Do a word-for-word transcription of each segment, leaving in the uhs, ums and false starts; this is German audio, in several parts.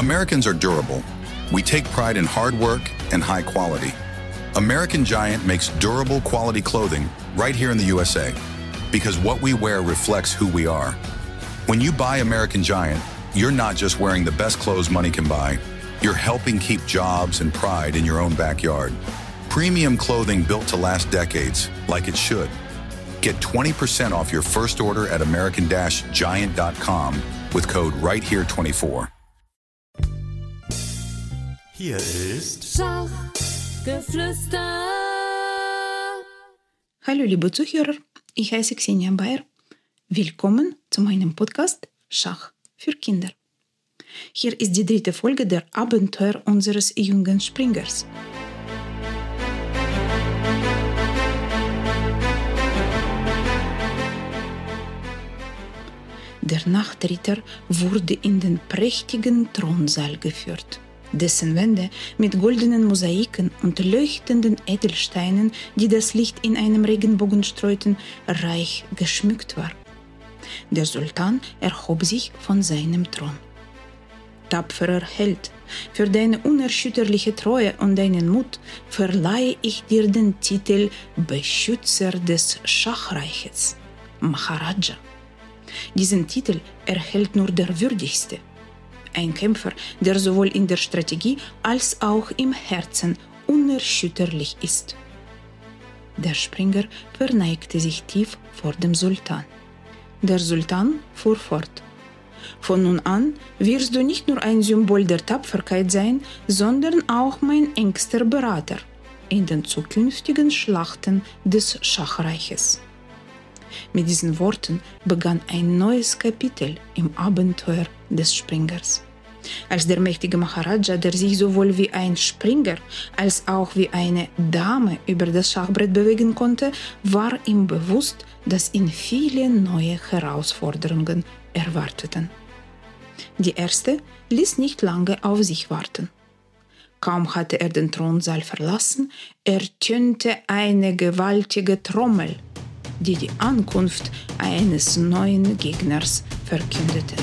Americans are durable. We take pride in hard work and high quality. American Giant makes durable quality clothing right here in the U S A because what we wear reflects who we are. When you buy American Giant, you're not just wearing the best clothes money can buy. You're helping keep jobs and pride in your own backyard. Premium clothing built to last decades, like it should. Get twenty percent off your first order at american giant dot com with code right here twenty-four. Hier ist Schachgeflüster. Hallo liebe Zuhörer, ich heiße Xenia Bayer. Willkommen zu meinem Podcast Schach für Kinder. Hier ist die dritte Folge der Abenteuer unseres jungen Springers. Der Nachtritter wurde in den prächtigen Thronsaal geführt, dessen Wände mit goldenen Mosaiken und leuchtenden Edelsteinen, die das Licht in einem Regenbogen streuten, reich geschmückt war. Der Sultan erhob sich von seinem Thron. Tapferer Held, für deine unerschütterliche Treue und deinen Mut verleihe ich dir den Titel Beschützer des Schachreiches, Maharaja. Diesen Titel erhält nur der Würdigste. Ein Kämpfer, der sowohl in der Strategie als auch im Herzen unerschütterlich ist. Der Springer verneigte sich tief vor dem Sultan. Der Sultan fuhr fort. Von nun an wirst du nicht nur ein Symbol der Tapferkeit sein, sondern auch mein engster Berater in den zukünftigen Schlachten des Schachreiches. Mit diesen Worten begann ein neues Kapitel im Abenteuer des Springers. Als der mächtige Maharaja, der sich sowohl wie ein Springer als auch wie eine Dame über das Schachbrett bewegen konnte, war ihm bewusst, dass ihn viele neue Herausforderungen erwarteten. Die erste ließ nicht lange auf sich warten. Kaum hatte er den Thronsaal verlassen, ertönte eine gewaltige Trommel, die die Ankunft eines neuen Gegners verkündete.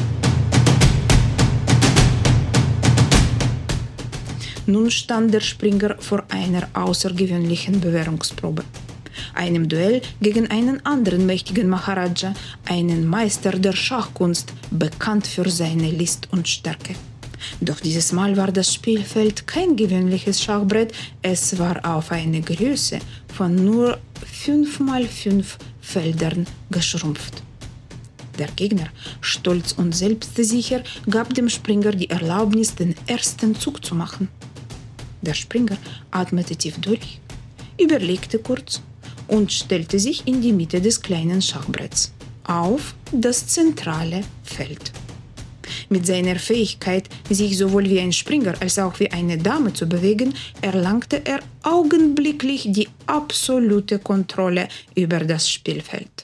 Nun stand der Springer vor einer außergewöhnlichen Bewährungsprobe. Einem Duell gegen einen anderen mächtigen Maharaja, einen Meister der Schachkunst, bekannt für seine List und Stärke. Doch dieses Mal war das Spielfeld kein gewöhnliches Schachbrett, es war auf eine Größe von nur fünf mal fünf Feldern geschrumpft. Der Gegner, stolz und selbstsicher, gab dem Springer die Erlaubnis, den ersten Zug zu machen. Der Springer atmete tief durch, überlegte kurz und stellte sich in die Mitte des kleinen Schachbretts, auf das zentrale Feld. Mit seiner Fähigkeit, sich sowohl wie ein Springer als auch wie eine Dame zu bewegen, erlangte er augenblicklich die absolute Kontrolle über das Spielfeld.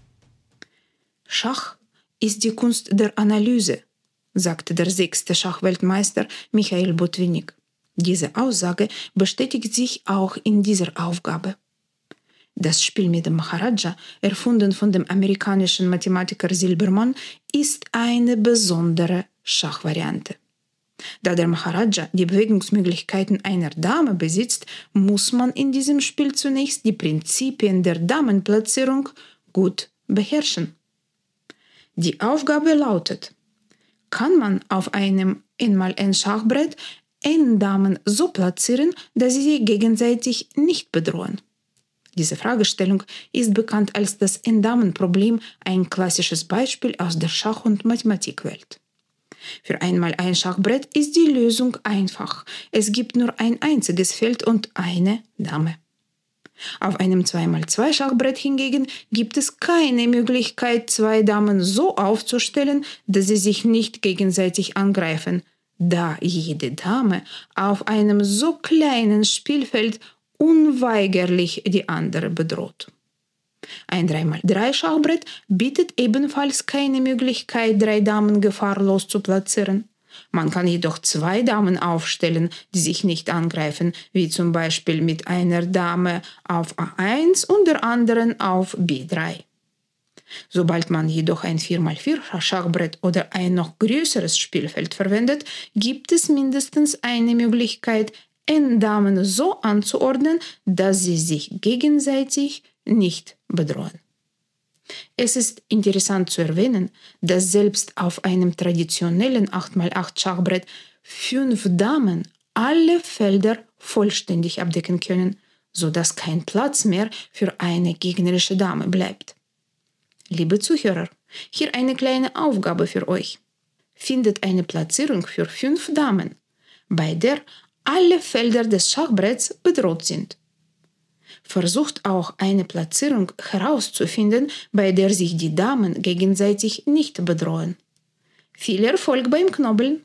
Schach ist die Kunst der Analyse, sagte der sechste Schachweltmeister Michail Botvinnik. Diese Aussage bestätigt sich auch in dieser Aufgabe. Das Spiel mit dem Maharaja, erfunden von dem amerikanischen Mathematiker Silbermann, ist eine besondere Schachvariante. Da der Maharaja die Bewegungsmöglichkeiten einer Dame besitzt, muss man in diesem Spiel zunächst die Prinzipien der Damenplatzierung gut beherrschen. Die Aufgabe lautet: Kann man auf einem Einmal-Ein-Schachbrett N-Damen so platzieren, dass sie sich gegenseitig nicht bedrohen? Diese Fragestellung ist bekannt als das N-Damen-Problem, ein klassisches Beispiel aus der Schach- und Mathematikwelt. Für einmal ein Schachbrett ist die Lösung einfach. Es gibt nur ein einziges Feld und eine Dame. Auf einem zwei mal zwei Schachbrett hingegen gibt es keine Möglichkeit, zwei Damen so aufzustellen, dass sie sich nicht gegenseitig angreifen, da jede Dame auf einem so kleinen Spielfeld unweigerlich die andere bedroht. Ein drei mal drei Schachbrett bietet ebenfalls keine Möglichkeit, drei Damen gefahrlos zu platzieren. Man kann jedoch zwei Damen aufstellen, die sich nicht angreifen, wie zum Beispiel mit einer Dame auf A eins und der anderen auf B drei. Sobald man jedoch ein vier mal vier Schachbrett oder ein noch größeres Spielfeld verwendet, gibt es mindestens eine Möglichkeit, N-Damen so anzuordnen, dass sie sich gegenseitig nicht bedrohen. Es ist interessant zu erwähnen, dass selbst auf einem traditionellen acht mal acht Schachbrett fünf Damen alle Felder vollständig abdecken können, sodass kein Platz mehr für eine gegnerische Dame bleibt. Liebe Zuhörer, hier eine kleine Aufgabe für euch. Findet eine Platzierung für fünf Damen, bei der alle Felder des Schachbretts bedroht sind. Versucht auch eine Platzierung herauszufinden, bei der sich die Damen gegenseitig nicht bedrohen. Viel Erfolg beim Knobeln!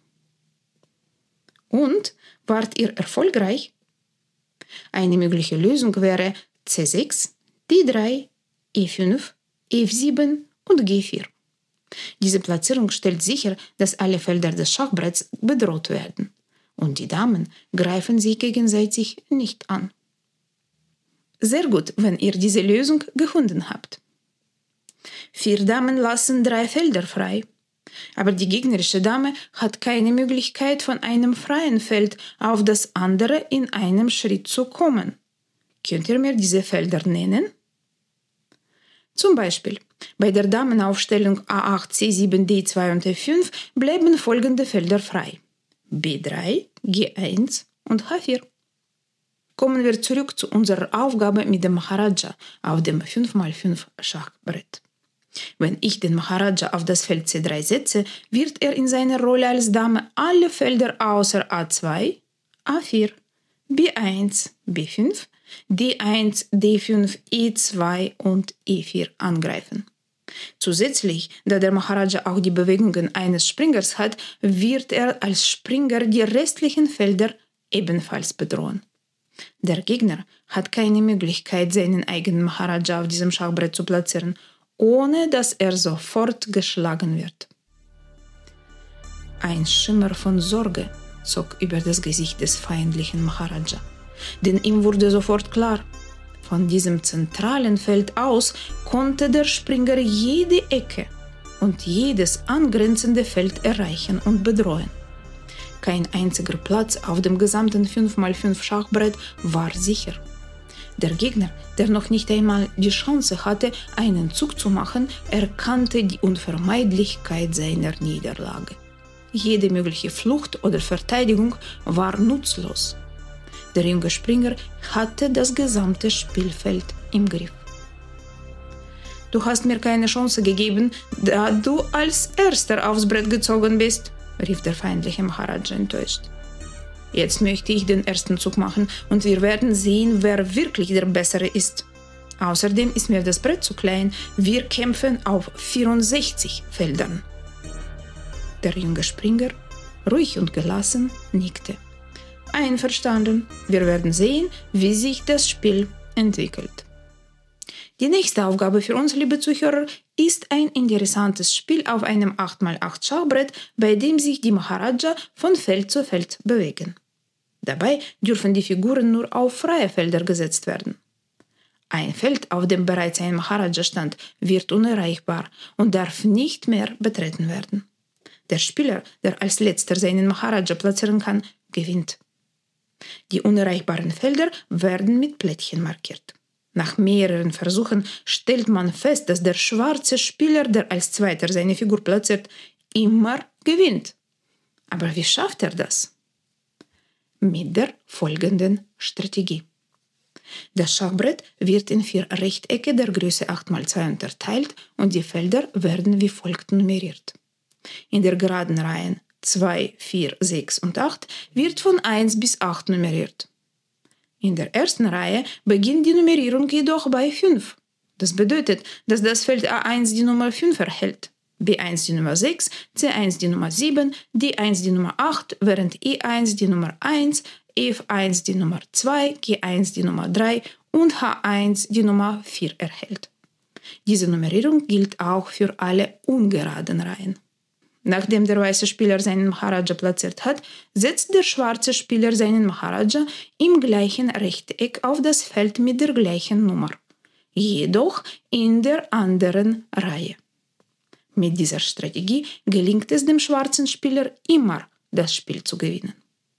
Und wart ihr erfolgreich? Eine mögliche Lösung wäre C sechs, D drei, E fünf, F sieben und G vier. Diese Platzierung stellt sicher, dass alle Felder des Schachbretts bedroht werden und die Damen greifen sich gegenseitig nicht an. Sehr gut, wenn ihr diese Lösung gefunden habt. Vier Damen lassen drei Felder frei, aber die gegnerische Dame hat keine Möglichkeit, von einem freien Feld auf das andere in einem Schritt zu kommen. Könnt ihr mir diese Felder nennen? Zum Beispiel, bei der Damenaufstellung A acht, C sieben, D zwei und F fünf bleiben folgende Felder frei: B drei, G eins und H vier. Kommen wir zurück zu unserer Aufgabe mit dem Maharaja auf dem fünf mal fünf Schachbrett. Wenn ich den Maharaja auf das Feld C drei setze, wird er in seiner Rolle als Dame alle Felder außer A zwei, A vier, B eins, B fünf, D eins, D fünf, E zwei und E vier angreifen. Zusätzlich, da der Maharaja auch die Bewegungen eines Springers hat, wird er als Springer die restlichen Felder ebenfalls bedrohen. Der Gegner hat keine Möglichkeit, seinen eigenen Maharaja auf diesem Schachbrett zu platzieren, ohne dass er sofort geschlagen wird. Ein Schimmer von Sorge zog über das Gesicht des feindlichen Maharaja, denn ihm wurde sofort klar, von diesem zentralen Feld aus konnte der Springer jede Ecke und jedes angrenzende Feld erreichen und bedrohen. Kein einziger Platz auf dem gesamten fünf mal fünf Schachbrett war sicher. Der Gegner, der noch nicht einmal die Chance hatte, einen Zug zu machen, erkannte die Unvermeidlichkeit seiner Niederlage. Jede mögliche Flucht oder Verteidigung war nutzlos. Der junge Springer hatte das gesamte Spielfeld im Griff. Du hast mir keine Chance gegeben, da du als Erster aufs Brett gezogen bist, rief der feindliche Maharaja enttäuscht. Jetzt möchte ich den ersten Zug machen und wir werden sehen, wer wirklich der Bessere ist. Außerdem ist mir das Brett zu klein. Wir kämpfen auf vierundsechzig Feldern. Der junge Springer, ruhig und gelassen, nickte. Einverstanden. Wir werden sehen, wie sich das Spiel entwickelt. Die nächste Aufgabe für uns, liebe Zuhörer, ist ein interessantes Spiel auf einem acht mal acht Schachbrett, bei dem sich die Maharaja von Feld zu Feld bewegen. Dabei dürfen die Figuren nur auf freie Felder gesetzt werden. Ein Feld, auf dem bereits ein Maharaja stand, wird unerreichbar und darf nicht mehr betreten werden. Der Spieler, der als letzter seinen Maharaja platzieren kann, gewinnt. Die unerreichbaren Felder werden mit Plättchen markiert. Nach mehreren Versuchen stellt man fest, dass der schwarze Spieler, der als Zweiter seine Figur platziert, immer gewinnt. Aber wie schafft er das? Mit der folgenden Strategie. Das Schachbrett wird in vier Rechtecke der Größe acht mal zwei unterteilt und die Felder werden wie folgt nummeriert. In der geraden Reihen zwei, vier, sechs und acht wird von eins bis acht nummeriert. In der ersten Reihe beginnt die Nummerierung jedoch bei fünf. Das bedeutet, dass das Feld A eins die Nummer fünf erhält, B eins die Nummer sechs, C eins die Nummer sieben, D eins die Nummer acht, während E eins die Nummer eins, F eins die Nummer zwei, G eins die Nummer drei und H eins die Nummer vier erhält. Diese Nummerierung gilt auch für alle ungeraden Reihen. Nachdem der weiße Spieler seinen Maharaja platziert hat, setzt der schwarze Spieler seinen Maharaja im gleichen Rechteck auf das Feld mit der gleichen Nummer. jedoch in der anderen Reihe. Mit dieser Strategie gelingt es dem schwarzen Spieler immer, das Spiel zu gewinnen.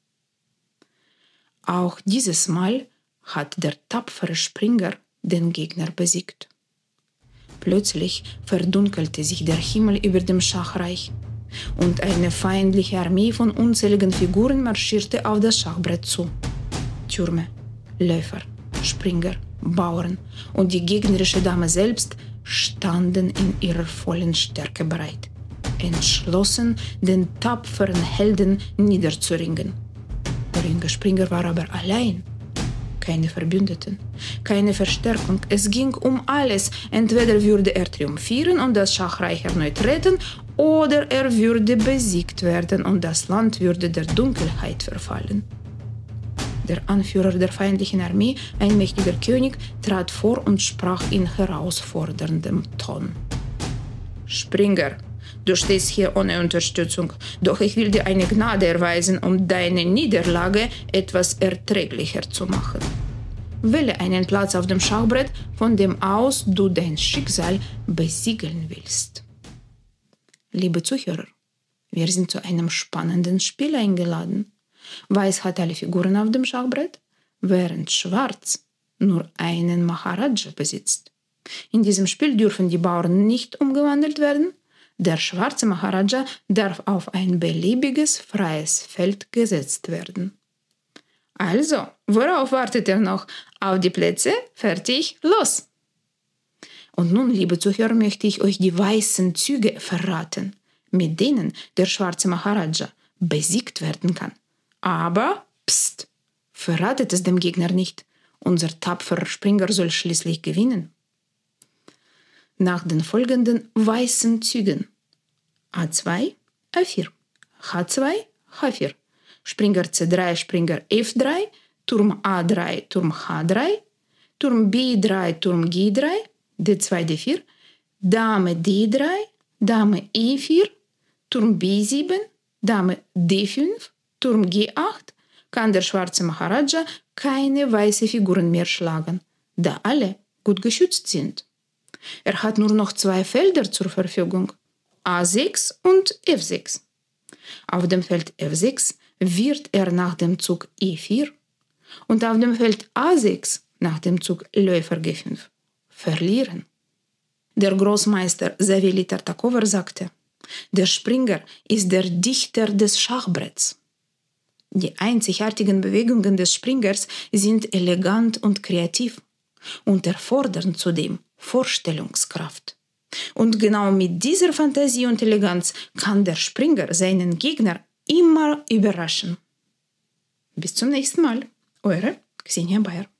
Auch dieses Mal hat der tapfere Springer den Gegner besiegt. Plötzlich verdunkelte sich der Himmel über dem Schachreich und eine feindliche Armee von unzähligen Figuren marschierte auf das Schachbrett zu. Türme, Läufer, Springer, Bauern und die gegnerische Dame selbst standen in ihrer vollen Stärke bereit, entschlossen, den tapferen Helden niederzuringen. Der junge Springer war aber allein. Keine Verbündeten, keine Verstärkung. Es ging um alles. Entweder würde er triumphieren und das Schachreich erneut retten, oder er würde besiegt werden und das Land würde der Dunkelheit verfallen. Der Anführer der feindlichen Armee, ein mächtiger König, trat vor und sprach in herausforderndem Ton. Springer, du stehst hier ohne Unterstützung, doch ich will dir eine Gnade erweisen, um deine Niederlage etwas erträglicher zu machen. Wähle einen Platz auf dem Schachbrett, von dem aus du dein Schicksal besiegeln willst. Liebe Zuhörer, wir sind zu einem spannenden Spiel eingeladen. Weiß hat alle Figuren auf dem Schachbrett, während Schwarz nur einen Maharaja besitzt. In diesem Spiel dürfen die Bauern nicht umgewandelt werden. Der schwarze Maharaja darf auf ein beliebiges freies Feld gesetzt werden. Also, worauf wartet ihr noch? Auf die Plätze? Fertig, los! Und nun, liebe Zuhörer, möchte ich euch die weißen Züge verraten, mit denen der schwarze Maharaja besiegt werden kann. Aber, pst, verratet es dem Gegner nicht. Unser tapferer Springer soll schließlich gewinnen. Nach den folgenden weißen Zügen: A zwei, A vier, H zwei, H vier, Springer C drei, Springer F drei, Turm A drei, Turm H drei, Turm B drei, Turm G drei, D zwei, D vier, Dame D drei, Dame E vier, Turm B sieben, Dame D fünf, Turm G acht, kann der schwarze Maharaja keine weißen Figuren mehr schlagen, da alle gut geschützt sind. Er hat nur noch zwei Felder zur Verfügung, A sechs und F sechs. Auf dem Feld F sechs wird er nach dem Zug E vier und auf dem Feld A sechs nach dem Zug Läufer G fünf verlieren. Der Großmeister Saveli Tartakower sagte, der Springer ist der Dichter des Schachbretts. Die einzigartigen Bewegungen des Springers sind elegant und kreativ und erfordern zudem Vorstellungskraft. Und genau mit dieser Fantasie und Eleganz kann der Springer seinen Gegner immer überraschen. Bis zum nächsten Mal. Eure Xenia Bayer.